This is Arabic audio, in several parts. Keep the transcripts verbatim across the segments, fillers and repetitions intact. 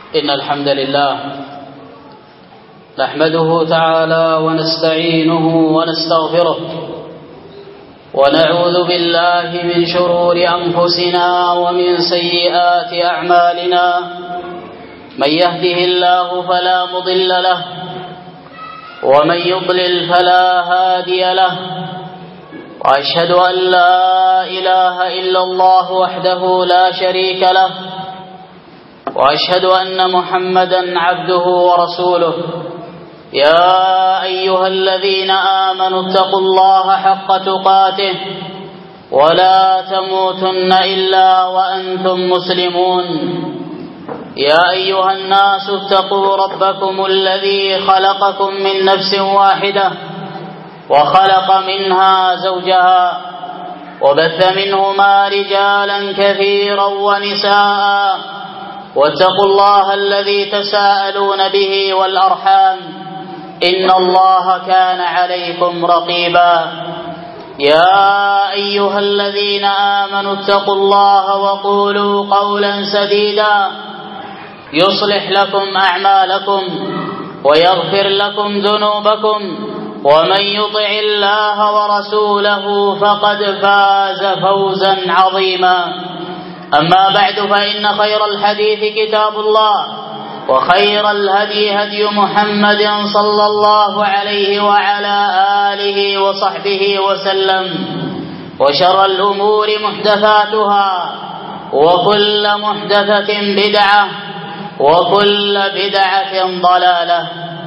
إن الحمد لله نحمده تعالى ونستعينه ونستغفره ونعوذ بالله من شرور أنفسنا ومن سيئات أعمالنا. من يهده الله فلا مضل له ومن يضلل فلا هادي له، وأشهد أن لا إله إلا الله وحده لا شريك له، وأشهد أن محمدا عبده ورسوله. يا أيها الذين آمنوا اتقوا الله حق تقاته ولا تموتن إلا وأنتم مسلمون. يا أيها الناس اتقوا ربكم الذي خلقكم من نفس واحدة وخلق منها زوجها وبث منهما رجالا كثيرا ونساء، واتقوا الله الذي تساءلون به والأرحام إن الله كان عليكم رقيبا. يا أيها الذين آمنوا اتقوا الله وقولوا قولا سديدا يصلح لكم أعمالكم ويغفر لكم ذنوبكم، ومن يطع الله ورسوله فقد فاز فوزا عظيما. أما بعد، فإن خير الحديث كتاب الله، وخير الهدي هدي محمد صلى الله عليه وعلى آله وصحبه وسلم، وشر الأمور محدثاتها، وكل محدثة بدعة، وكل بدعة ضلالة.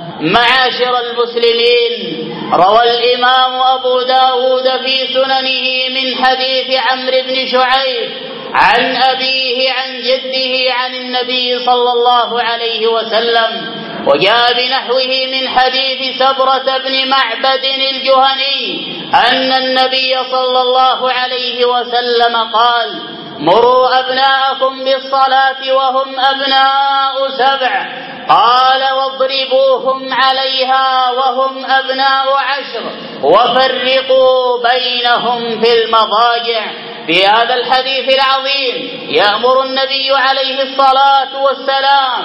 معاشر المسلمين، روى الإمام أبو داود في سننه من حديث عمرو بن شعيب عن أبيه عن جده عن النبي صلى الله عليه وسلم، وجاء بنحوه من حديث سبرة بن معبد الجهني أن النبي صلى الله عليه وسلم قال: مروا أبناءكم بالصلاة وهم أبناء سبع، قال: واضربوهم عليها وهم أبناء عشر، وفرقوا بينهم في المضاجع. في هذا الحديث العظيم يأمر النبي عليه الصلاة والسلام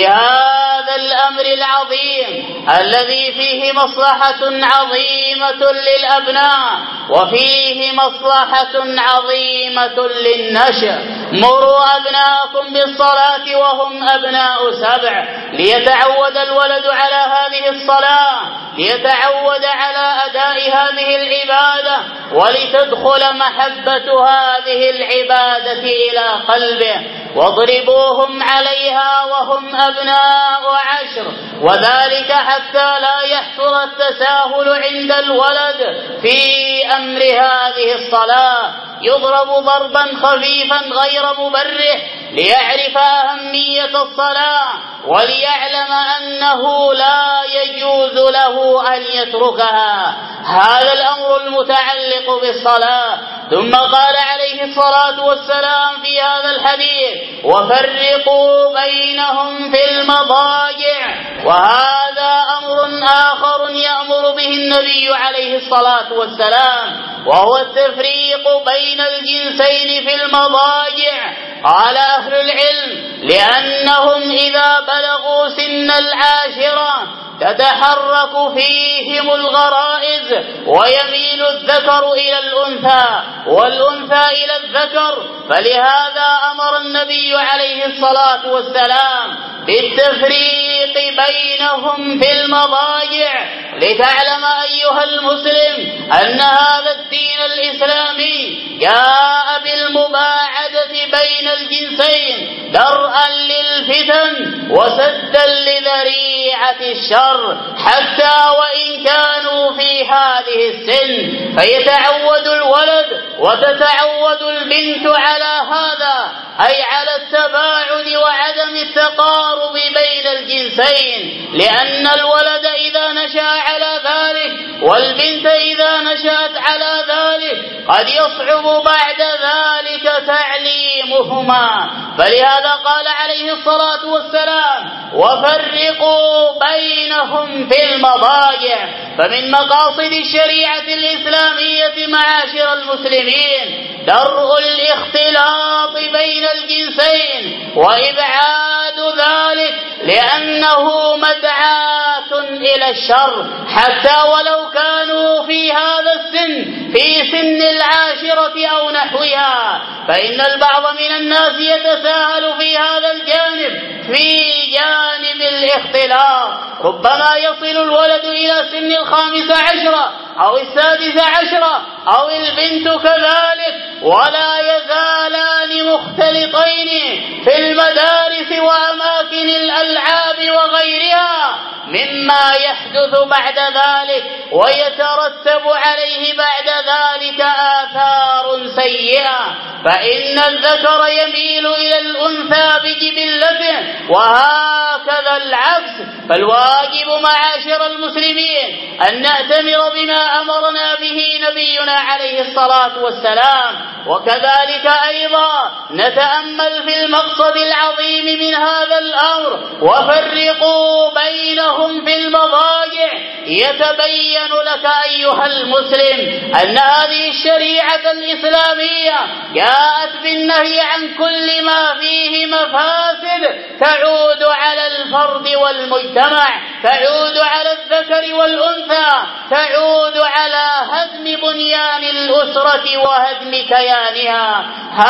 بهذا الأمر العظيم الذي فيه مصلحة عظيمة للأبناء وفيه مصلحة عظيمة للنشء. مروا أبناءكم بالصلاة وهم أبناء سبع، ليتعود الولد على هذه الصلاة، ليتعود على أداء هذه العبادة، ولتدخل محبة هذه العبادة إلى قلبه. واضربوهم عليها وهم أبناء عشر، وذلك حتى لا يحصل التساهل عند الولد في أمر هذه الصلاة. يضرب ضربا خفيفا غير مبرح ليعرف أهمية الصلاة، وليعلم أنه لا يجوز له أن يتركها. هذا الأمر المتعلق بالصلاة. ثم قال عليه الصلاة والسلام في هذا الحديث: وفرقوا بينهم في المضاجع. وهذا أمر آخر يأمر به النبي عليه الصلاة والسلام، وهو التفريق بين الجنسين في المضاجع. قال أهل العلم: لأنهم إذا بلغوا سن العاشرة تتحرك فيهم الغرائز، ويميل الذكر إلى الأنثى والأنثى إلى الذكر، فلهذا أمر النبي عليه الصلاة والسلام بالتفريق بينهم في المضاجع. لتعلم أيها المسلم أن هذا الدين الإسلامي جاء بالمباعدة بين الجنسين درءا للفتن وسدا لذريعة الشر، حتى وإن كانوا في هذه السن، فيتعود الولد وتتعود البنت على هذا، أي على التباعد وعدم التقارب بين الجنسين، لأن الولد إذا نشأ على ذلك والبنت إذا نشأت على ذلك قد يصعب بعد ذلك تعليمهما. فلهذا قال عليه الصلاة والسلام: وفرقوا بينهم في المضاجع. فمن مقاصد الشريعة الإسلامية معاشر المسلمين درء الاختلاط بين الجنسين وإبعاد ذلك لأنه مدعاة إلى الشر، حتى ولو كانوا في هذا السن، في سن العاشرة أو نحوها، فإن البعض من الناس يتساهل في هذا الجانب، في جانب الاختلاط. ربما يصل الولد إلى سن الخامسة عشرة أو السادسة عشرة أو البنت كذلك، ولا يزالان مختلطين في المدارس وأماكن الألعاب وغيرها، مما يحدث بعد ذلك ويترتب عليه بعد ذلك آثار سيئة. فإن الذكر يميل إلى الأنثى بجبلته وهكذا العكس. فالواجب معاشر المسلمين أن نأتمر بما أمرنا به نبينا عليه الصلاة والسلام، وكذلك أيضا نتأمل في المقصد العظيم من هذا الأمر، وفرقوا بينهم في المضاجع. يتبين لك أيها المسلم أن هذه الشريعة الإسلامية جاءت بالنهي عن كل ما فيه مفاسد تعود على الفرد والمجتمع، تعود على الذكر والأنثى، تعود على هدم بنيان الأسرة وهدم كيانها.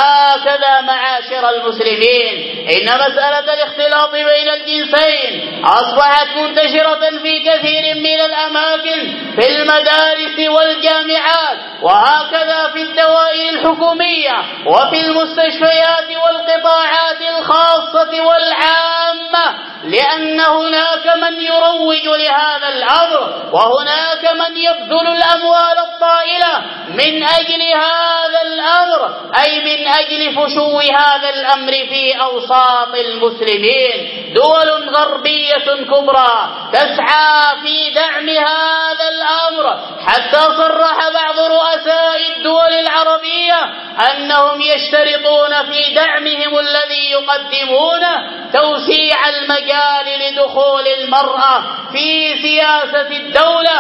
هكذا معاشر المسلمين، إن مسألة الاختلاط بين الجنسين أصبحت منتشرة في كثير من الأماكن، في المدارس والجامعات، وهكذا في الدوائر الحكومية وفي المستشفيات والقطاعات الخاصة والعامة، لأن هناك من يروج لهذا الأمر، وهناك من يبذل الأموال الطائلة من أجل هذا الأمر، أي من أجل فشو هذا الأمر في أوساط المسلمين. دول غربية كبرى تسعى في دعم هذا الأمر، حتى صرح بعض رؤساء الدول العربية أنهم يشترطون في دعمهم الذي يقدمونه توسيع المجال لدخول المرأة في سياسة الدولة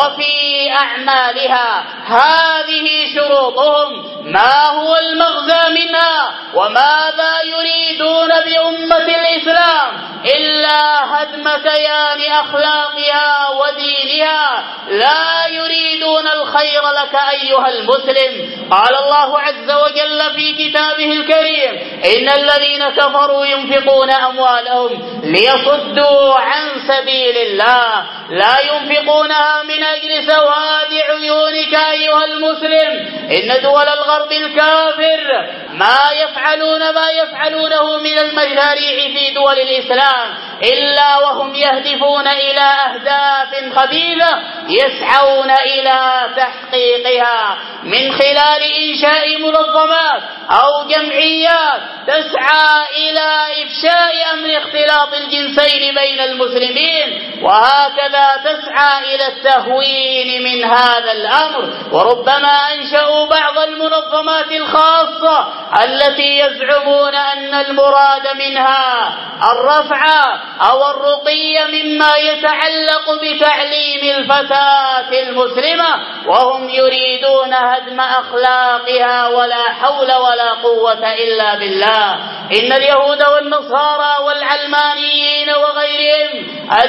وفي أعمالها. هذه شروطهم، ما هو المغزى منها وماذا يريدون بأمة الإسلام إلا هدم كيان أخلاقها ودينها، لا يريدون الخير لك أيها المسلم. قال الله عز وجل في كتابه الكريم: إن الذين كفروا ينفقون أموالهم ليصدوا عن سبيل الله، لا ينفقونها من أجل سواد عيونك أيها المسلم. إن دول الغرب الكافر ما يفعلون ما يفعلونه من المشاريع في دول الإسلام إلا وهم يهدفون إلى أهداف خبيثة يسعون إلى تحقيقها، من خلال إنشاء منظمات أو جمعيات تسعى إلى إفشاء أمر اختلاط الجنسين بين المسلمين، وهكذا تسعى إلى التهوين من هذا الأمر. وربما أنشأوا بعض المنظمات الخاصة التي يزعمون أن المراد منها الرفع أو الرقي مما يتعلق بتعليم الفتاة المسلمة، وهم يريدون هدم أخلاقها. ولا حول ولا قوة إلا بالله. إن اليهود والنصارى والعلمانيين وغيرهم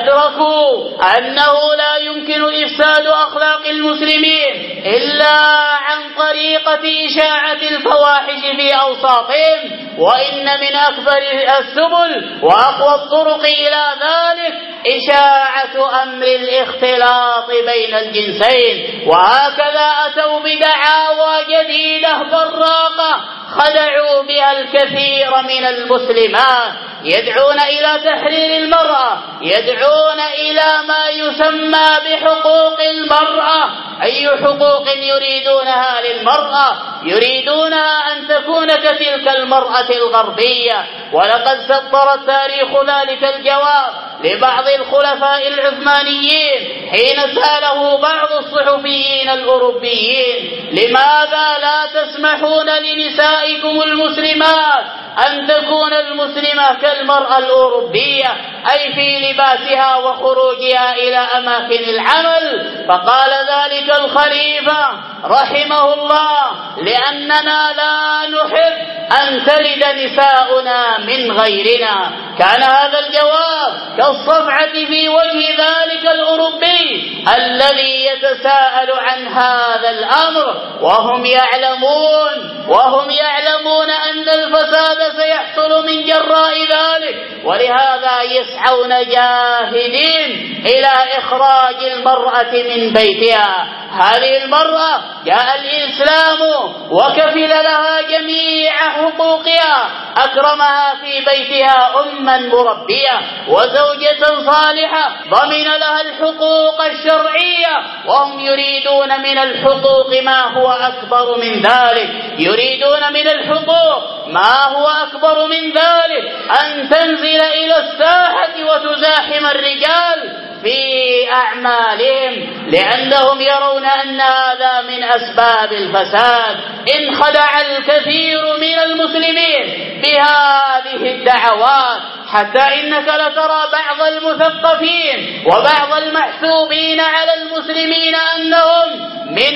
أدركوا أنه لا يمكن إفساد أخلاق المسلمين إلا عن طريقة إشاعة الفواحش في أوساطهم، وإن من أكبر السبل وأقوى الطرق إلى ذلك إشاعة أمر الاختلاط بين الجنسين. وهكذا أتوا بدعاوى جديدة براقة خدعوا بها الكثير من المسلمات، يدعون إلى تحرير المرأة، يدعون إلى ما يسمى بحقوق المرأة. أي حقوق يريدونها للمرأة؟ يريدونها أن تكون كتلك المرأة الغربية. ولقد سطر التاريخ ذلك الجواب لبعض الخلفاء العثمانيين حين سأله بعض الصحفيين الأوروبيين: لماذا لا تسمحون لنسائكم المسلمات أن تكون المسلمة كالمرأة الأوروبية، أي في لباسها وخروجها إلى أماكن العمل؟ فقال ذلك الخليفة رحمه الله: لأننا لا نحب أن تلد نساؤنا من غيرنا. كان هذا الجواب كالصفعة في وجه ذلك الأوروبي الذي يتساءل عن هذا الأمر وهم يعلمون وهم يعلمون أن الفساد سيحصل من جراء ذلك، ولهذا يسعون جاهدين إلى إخراج المرأة من بيتها. هذه المرأة جاء الإسلام وكفل لها جميع حقوقها، أكرمها في بيتها أما مربية وزوجة صالحة، ضمن لها الحقوق الشرعية، وهم يريدون من الحقوق ما هو أكبر من ذلك، يريدون من الحقوق ما هو أكبر من ذلك أن تنزل إلى الساحة وتزاحم الرجال في أعمالهم، لأنهم يرون أن هذا من أسباب الفساد. انخدع الكثير من المسلمين بهذه الدعوات، حتى إنك لترى بعض المثقفين وبعض المحسوبين على المسلمين أنهم من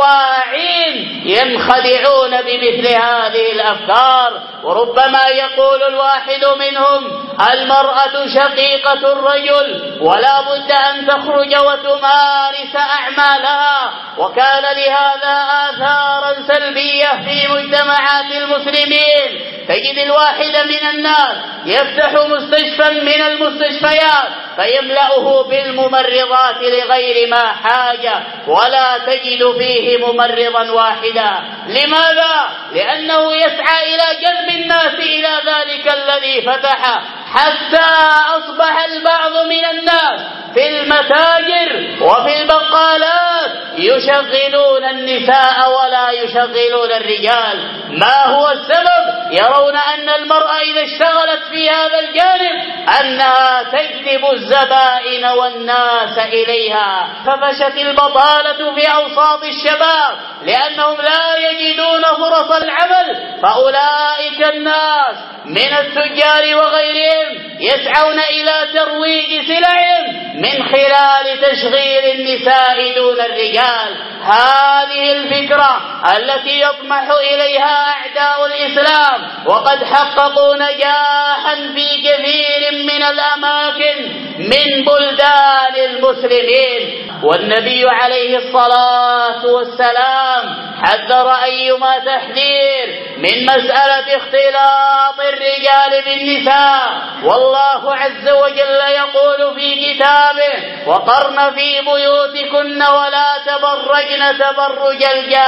الواعين ينخدعون بمثل هذه الأفكار. وربما يقول الواحد منهم: المرأة شقيقة الرجل ولا بد أن تخرج وتمارس أعمالها، وكان لهذا آثارا سلبية في مجتمعات المسلمين. تجد الواحد من الناس يفتح مستشفى من المستشفيات فيملأه بالممرضات لغير ما حاجة، ولا تجد فيه ممرضا واحدا. لماذا؟ لأنه يسعى إلى جذب الناس إلى ذلك الذي فتح، حتى أصبح البعض من الناس في المتاجر وفي البقالات يشغلون النساء ولا يشغلون الرجال. ما هو السبب؟ يرون أن المرأة إذا اشتغلت في هذا الجانب أنها تجذب الزبائن والناس إليها، ففشت البطالة في أوساط الشباب لأنهم لا يجدون فرص العمل. فأولئك الناس من التجار وغيرهم يسعون إلى ترويج سلعهم من خلال تشغيل النساء دون الرجال. هذه الفكرة التي يطمح إليها أعداء الإسلام، وقد حققوا نجاحا في كثير من الأماكن من بلدان المسلمين. والنبي عليه الصلاة والسلام حذر أيما تحذير من مسألة اختلاط الرجال بالنساء، والله عز وجل يقول في كتابه: وقرن في بيوتكن ولا تبرجن تبرج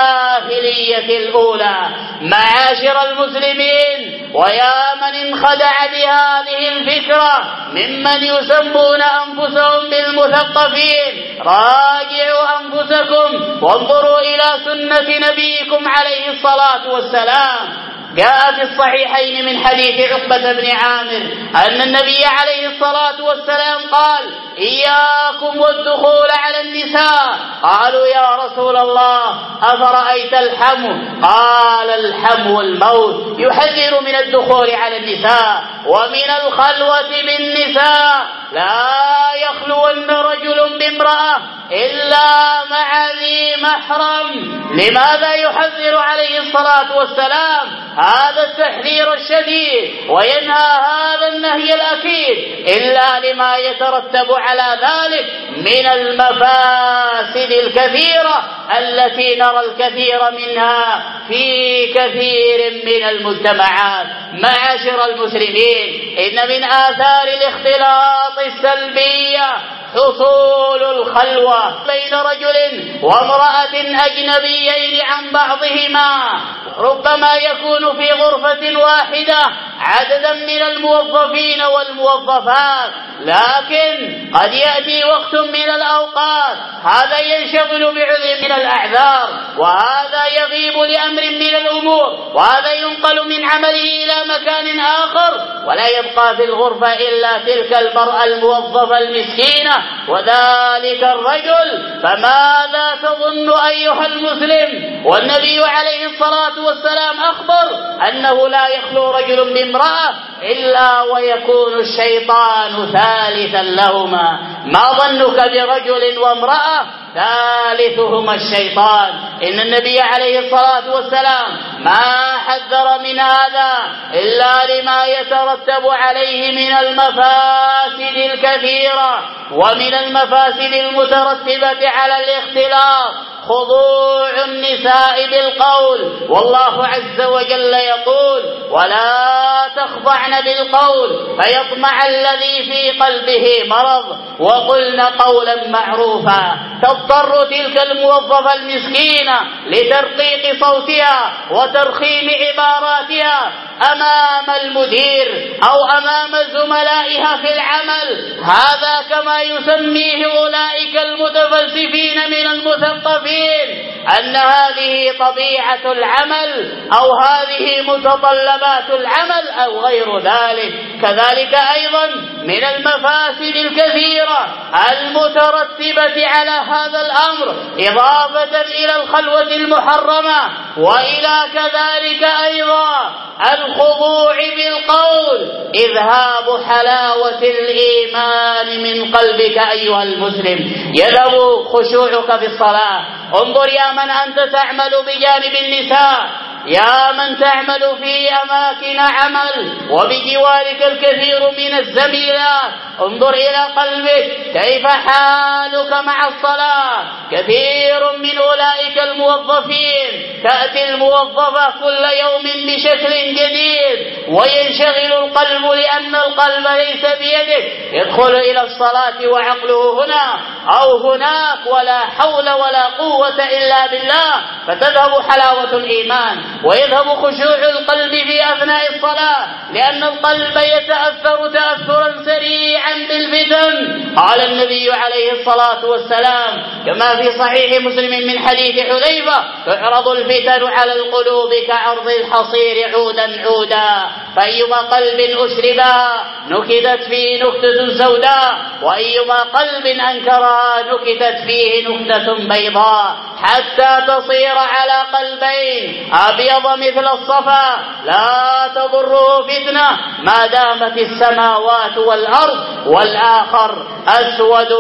الجاهلية الأولى. معاشر المسلمين، ويا من انخدع بهذه الفكرة ممن يسمون أنفسهم بالمثقفين، راجعوا أنفسكم وانظروا إلى سنة نبيكم عليه الصلاة والسلام. جاء في الصحيحين من حديث عقبة بن عامر أن النبي عليه الصلاة والسلام قال: إياكم والدخول على النساء. قالوا: يا رسول الله أفرأيت الحمو؟ قال: الحمو الموت. يحذر من الدخول على النساء ومن الخلوة بالنساء. لا يخلون رجل بامرأة إلا مع ذي محرم. لماذا يحذر عليه الصلاة والسلام هذا التحذير الشديد وينهى هذا النهي الأكيد؟ إلا لما يترتب على ذلك من المفاسد الكثيرة التي نرى الكثير منها في كثير من المجتمعات. معاشر المسلمين، إن من آثار الاختلاط السلبية حصول الخلوة بين رجل وامرأة أجنبيين عن بعضهما. ربما يكون في غرفة واحدة عددا من الموظفين والموظفات، لكن قد يأتي وقت من الأوقات هذا ينشغل بعذر من الأعذار، وهذا يغيب لأمر من الأمور، وهذا ينقل من عمله إلى مكان آخر، ولا يبقى في الغرفة إلا تلك المرأة الموظفة المسكينة وذلك الرجل. فماذا تظن أيها المسلم؟ والنبي عليه الصلاة والسلام أخبر أنه لا يخلو رجل بامرأة إلا ويكون الشيطان ثالثا لهما. ما ظنك برجل وامرأة ثالثهما الشيطان؟ إن النبي عليه الصلاة والسلام ما حذر من هذا إلا لما يترتب عليه من المفاسد الكثيرة ومن المفاسد المترتبة على الاختلاط، خضوع النساء بالقول. والله عز وجل يقول: ولا تخضعن بالقول فيطمع الذي في قلبه مرض وقلن قولا معروفا. تضطر تلك الموظفة المسكينة لترقيق صوتها وترخيم عباراتها أمام المدير أو أمام زملائها في العمل. هذا كما يسميه أولئك المتفلسفين من المثقفين أن هذه طبيعة العمل أو هذه متطلبات العمل أو غير ذلك. كذلك أيضا من المفاسد الكثيرة المترتبة على هذا الأمر إضافة إلى الخلوة المحرمة وإلى كذلك أيضا الخضوع بالقول إذهاب حلاوة الإيمان من قلبك أيها المسلم، يذهب خشوعك في الصلاة. انظر يا من أنت تعمل بجانب النساء، يا من تعمل في أماكن عمل وبجوارك الكثير من الزميلات، انظر إلى قلبك كيف حالك مع الصلاة. كثير من أولئك الموظفين تأتي الموظفة كل يوم بشكل جديد وينشغل القلب لأن القلب ليس بيدك، يدخل إلى الصلاة وعقله هنا أو هناك ولا حول ولا قوة إلا بالله، فتذهب حلاوة الإيمان ويذهب خشوع القلب في أثناء الصلاة لأن القلب يتأثر تأثرا سريعا بالفتن. قال النبي عليه الصلاة والسلام كما في صحيح مسلم من حديث حذيفة: تعرض الفتن على القلوب كعرض الحصير عودا عودا، فأيما قلب أشربها نكتت فيه نكتة سوداء وأيما قلب أنكرها نكتت فيه نكتة بيضاء، حتى تصير على قلبين أبيض مثل الصفا لا تضره فتنة ما دامت السماوات والأرض، والآخر أسود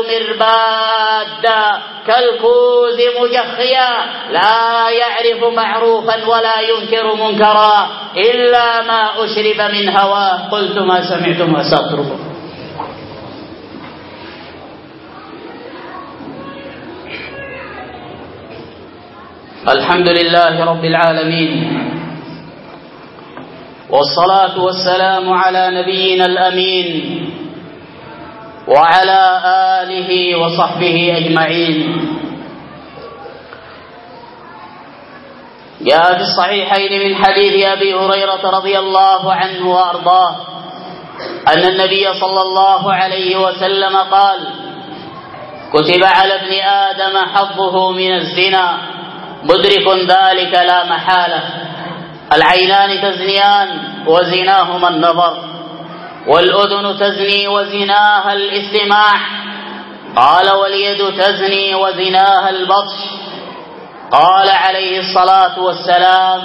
مربادا كالكوز مجخيا لا يعرف معروفا ولا ينكر منكرا إلا ما أشرب من هواه. قلت ما سمعتم وأستغفر الله. الحمد لله رب العالمين، والصلاة والسلام على نبينا الأمين وعلى آله وصحبه أجمعين. جاء في الصحيحين من حديث أبي هريرة رضي الله عنه وأرضاه أن النبي صلى الله عليه وسلم قال: كتب على ابن آدم حظه من الزنا مدرك ذلك لا محالة. العينان تزنيان وزناهما النظر، والأذن تزني وزناها الاستماع، قال: واليد تزني وزناها البطش. قال عليه الصلاة والسلام: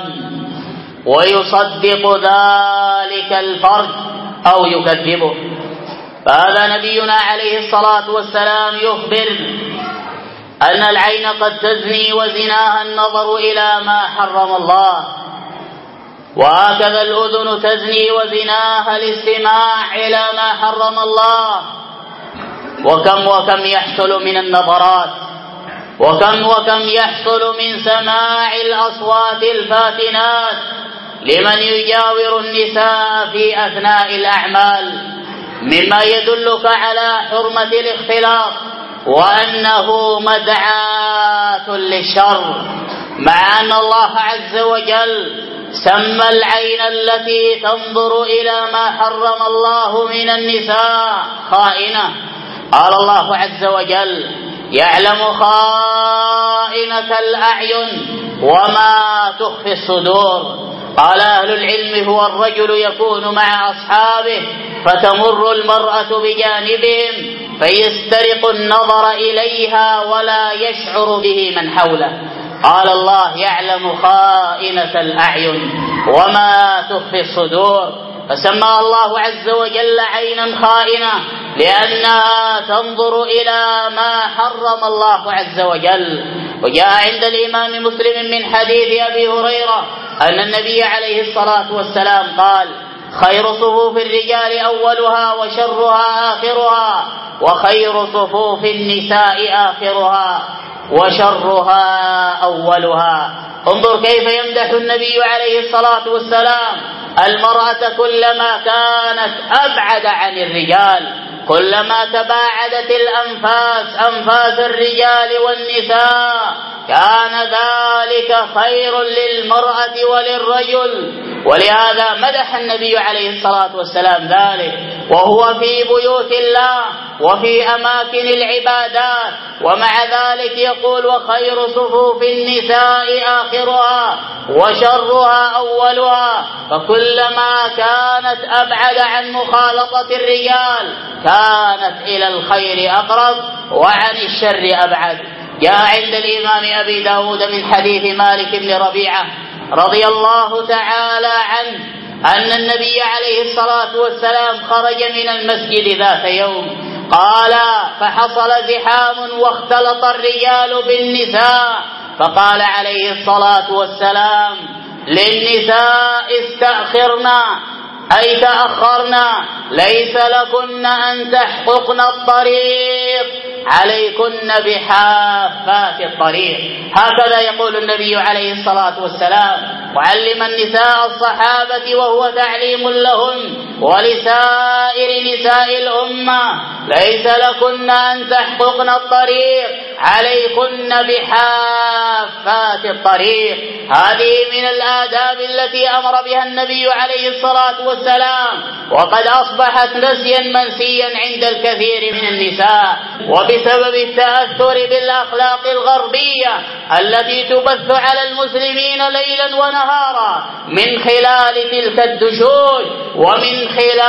ويصدق ذلك الفرج أو يكذبه. فهذا نبينا عليه الصلاة والسلام يخبر أن العين قد تزني وزناها النظر إلى ما حرم الله، وهكذا الأذن تزني وزناها الاستماع إلى ما حرم الله. وكم وكم يحصل من النظرات، وكم وكم يحصل من سماع الأصوات الفاتنات لمن يجاور النساء في أثناء الأعمال، مما يدلك على حرمة الاختلاط وأنه مدعاة للشر، مع أن الله عز وجل سمى العين التي تنظر إلى ما حرم الله من النساء خائنة. قال الله عز وجل: يعلم خائنة الأعين وما تخفي الصدور. قال أهل العلم: هو الرجل يكون مع أصحابه فتمر المرأة بجانبهم فيسترق النظر إليها ولا يشعر به من حوله. قال الله: يعلم خائنة الأعين وما تخفي الصدور. فسمى الله عز وجل عينا خائنة لأنها تنظر إلى ما حرم الله عز وجل. وجاء عند الإمام مسلم من حديث أبي هريرة أن النبي عليه الصلاة والسلام قال: خير صفوف الرجال أولها وشرها آخرها، وخير صفوف النساء آخرها وشرها أولها. انظر كيف يمدح النبي عليه الصلاة والسلام المرأة كلما كانت أبعد عن الرجال، كلما تباعدت الأنفاس أنفاس الرجال والنساء كان ذلك خير للمرأة وللرجل. ولهذا مدح النبي عليه الصلاة والسلام ذلك وهو في بيوت الله وفي أماكن العبادات، ومع ذلك يقول: وخير صفوف النساء آخرها وشرها أولها. فكلما كانت أبعد عن مخالطة الرجال كانت إلى الخير أقرب وعن الشر أبعد. جاء عند الإمام أبي داود من حديث مالك بن ربيعة رضي الله تعالى عنه أن النبي عليه الصلاة والسلام خرج من المسجد ذات يوم، قال: فحصل زحام واختلط الرجال بالنساء، فقال عليه الصلاة والسلام: للنساء استأخرنا أي تأخرنا، ليس لكن أن تحققن الطريق، عليكن بحافات الطريق. هكذا يقول النبي عليه الصلاة والسلام معلما نساء الصحابة وهو تعليم لهن ولسائر نساء الأمة: ليس لكن أن تحققن الطريق، عليكن بحافات الطريق. هذه من الآداب التي أمر بها النبي عليه الصلاة والسلام، وقد أصبحت نسيا منسيا عند الكثير من النساء، وبسبب التأثر بالأخلاق الغربية التي تبث على المسلمين ليلا ونهارا من خلال تلك الدشوش ومن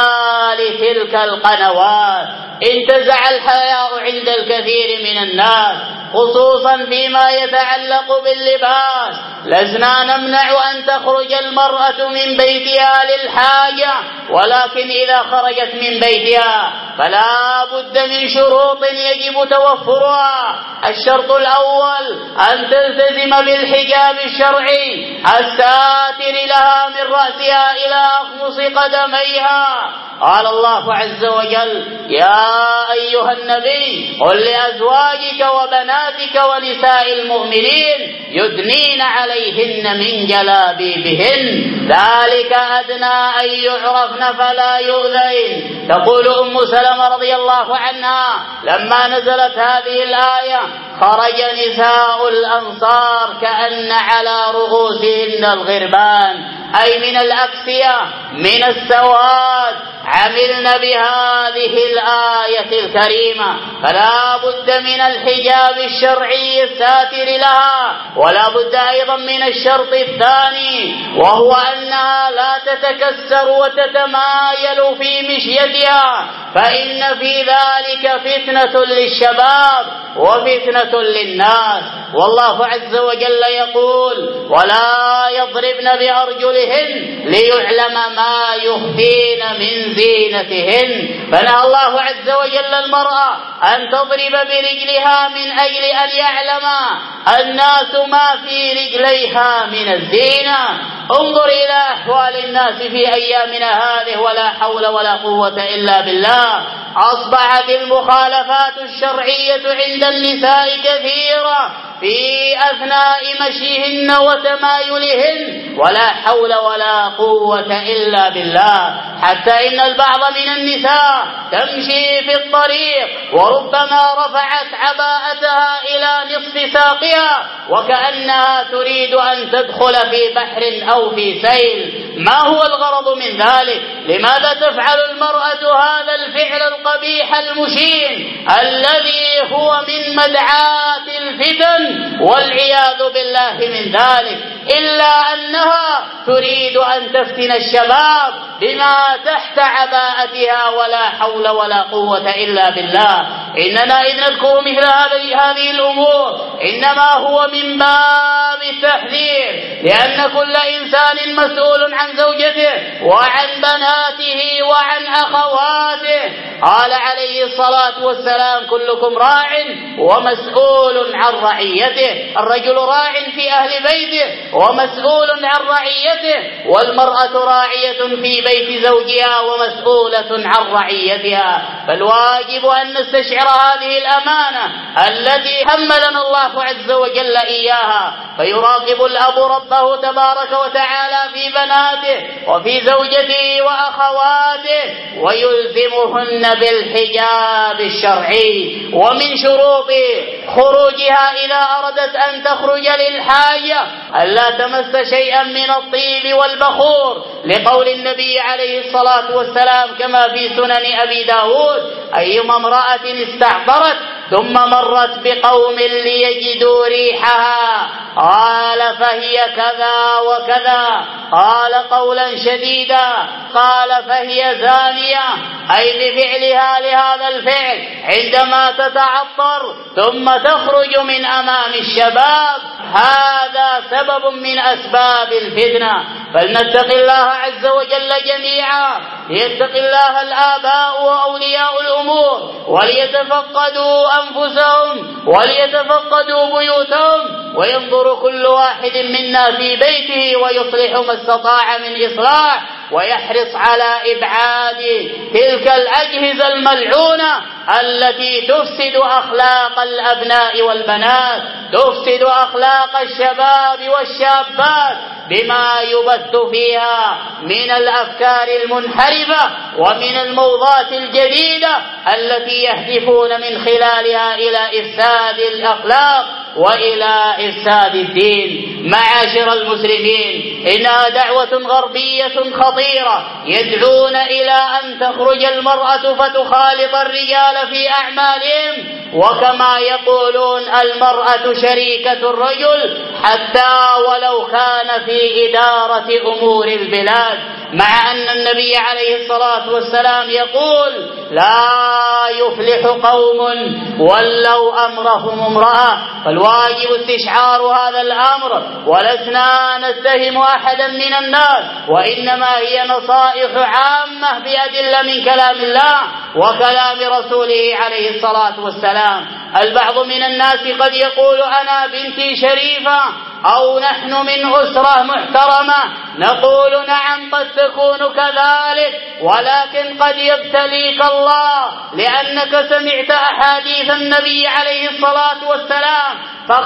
خلال تلك القنوات. انتزع الحياء عند الكثير من الناس، خصوصا فيما يتعلق باللباس. لسنا نمنع أن تخرج المرأة من بيتها للحاجة، ولكن إذا خرجت من بيتها فلا بد من شروط يجب توفرها. الشرط الأول أن تلتزم بالحجاب الشرعي الساتر لها من رأسها إلى أخمص قدميها. قال الله عز وجل: يا أيها النبي قل لأزواجك وبناتك ونساء المؤمنين يدنين عليهن من جلابيبهن، ذلك أدنى أن يعرفن فلا يؤذين. تقول أم سلمة رضي الله عنها: لما نزلت هذه الآية خرج نساء الأنصار كأن على رؤوسهن الغربان، أي من الأكسية من السواد، عملن بهذه الآية الكريمة. فلا بد من الحجاب الشرعي الساتر لها، ولا بد أيضا من الشرط الثاني وهو أنها لا تتكسر وتتمايل في مشيتها، فإن في ذلك فتنة للشباب وفتنة للناس. والله عز وجل يقول: ولا يضربن بأرجلهن ليعلم ما يخفين من زينتهن. فنهى الله عز وجل المرأة أن تضرب برجلها من أجل أن يعلم الناس ما في رجليها من الزينة. انظر إلى أحوال الناس في أيامنا هذه، ولا حول ولا قوة إلا بالله. أصبحت المخالفات الشرعية عند النساء كثيرة في أثناء مشيهن وتمايلهن، ولا حول ولا قوة إلا بالله. حتى إن البعض من النساء تمشي في الطريق وربما رفعت عباءتها إلى نصف ساقها وكأنها تريد أن تدخل في بحر أو في سيل. ما هو الغرض من ذلك؟ لماذا تفعل المرأة هذا الفعل القبيح المشين الذي هو من مدعاة الفتن والعياذ بالله من ذلك، إلا أنها تريد أن تفتن الشباب بما تحت عباءتها، ولا حول ولا قوة إلا بالله. إننا إذ نذكر مثل هذه الأمور إنما هو من باب التحذير، لأن كل إنسان مسؤول عن زوجته وعن بناته وعن أخواته. قال عليه الصلاة والسلام: كلكم راع ومسؤول عن رعيته. الرجل راع في أهل بيته ومسؤول عن رعيته، والمرأة راعية في بيت زوجها ومسؤولة عن رعيتها. فالواجب أن نستشعر هذه الأمانة التي حملنا الله عز وجل إياها، فيراقب الأب ربه تبارك وتعالى في بناته وفي زوجته وأخواته، ويلزمهن بالحجاب الشرعي. ومن شروط خروجها إذا أردت أن تخرج للحاجة ألا تمس شيئا من الطيب والبخور، لقول النبي عليه الصلاة والسلام كما في سنن أبي داود: أيما امرأة استعطرت ثم مرت بقوم ليجدوا ريحها قال فهي كذا وكذا، قال قولا شديدا، قال فهي زانية، أي بفعلها لهذا الفعل عندما تتعطر ثم تخرج من أمام الشباب، هذا سبب من أسباب الفتنة. فلنتق الله عز وجل جميعا، ليتق الله الآباء وأولياء الأمور، وليتفقدوا أنفسهم وليتفقدوا بيوتهم، وينظر كل واحد منا في بيته ويصلح ما استطاع من إصلاح، ويحرص على إبعاد تلك الأجهزة الملعونة التي تفسد أخلاق الأبناء والبنات، تفسد أخلاق الشباب والشابات بما يبث فيها من الأفكار المنحرفة ومن الموضات الجديدة التي يهدفون من خلالها إلى إفساد الأخلاق وإلى إفساد الدين. معاشر المسلمين، إنها دعوة غربية خطيرة، يدعون إلى أن تخرج المرأة فتخالط الرجال في أعمالهم، وكما يقولون المرأة شريكة الرجل حتى ولو كان في إدارة أمور البلاد، مع أن النبي عليه الصلاة والسلام يقول: لا يفلح قوم ولوا أمرهم امرأة. فالواجب استشعار هذا الأمر، ولسنا نتهم أحدا من الناس، وإنما هي نصائح عامة بأدلة من كلام الله وكلام رسوله عليه الصلاة والسلام. البعض من الناس قد يقول: أنا بنتي شريفة، أو نحن من أسرة محترمة. نقول: نعم قد تكون كذلك، ولكن قد يبتليك الله لأنك سمعت أحاديث النبي عليه الصلاة والسلام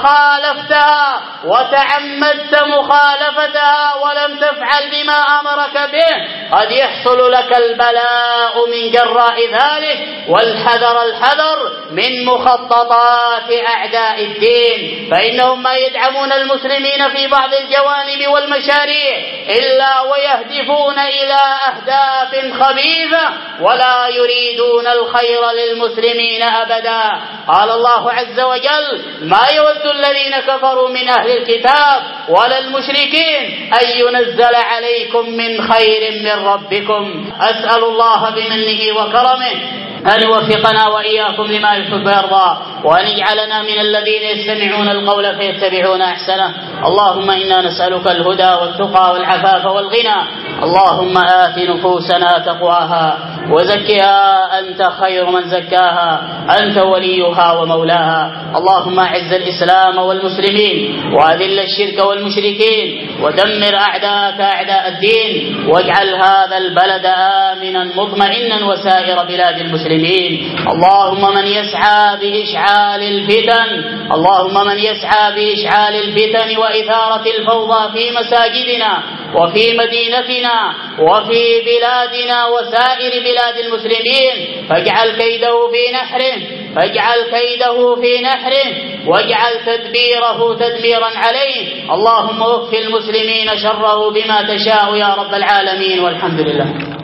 فخالفتها وتعمدت مخالفتها ولم تفعل بما أمرك به، قد يحصل لك البلاء من جراء ذلك. والحذر الحذر من مخططات أعداء الدين، فإنهم ما يدعمون المسلمين في بعض الجوانب والمشاريع إلا ويهدفون إلى أهداف خبيثة، ولا يريدون الخير للمسلمين أبدا. قال الله عز وجل: ما يود الذين كفروا من أهل الكتاب ولا المشركين أن ينزل عليكم من خير من ربكم. أسأل الله بمنه وكرمه أن يوفقنا وإياكم لما يحب ويرضى، وأن يجعلنا من الذين يستمعون القول فيتبعون أحسنه. اللهم إنا نسألك الهدى والتقى والعفاف والغنى. اللهم آت نفوسنا تقواها وزكها أنت خير من زكاها، أنت وليها ومولاها. اللهم أعز الإسلام والمسلمين، وأذل الشرك والمشركين، ودمر أعداءك أعداء الدين، واجعل هذا البلد آمنا مطمئنا وسائر بلاد المسلمين. اللهم من يسعى بإشعال الفتن اللهم من يسعى بإشعال الفتن وإثارة الفوضى في مساجدنا وفي مدينتنا وفي بلادنا وسائر بلاد المسلمين، فاجعل كيده في نحره فاجعل كيده في نحره واجعل تدبيره تدميرا عليه. اللهم وفق المسلمين شره بما تشاء يا رب العالمين، والحمد لله.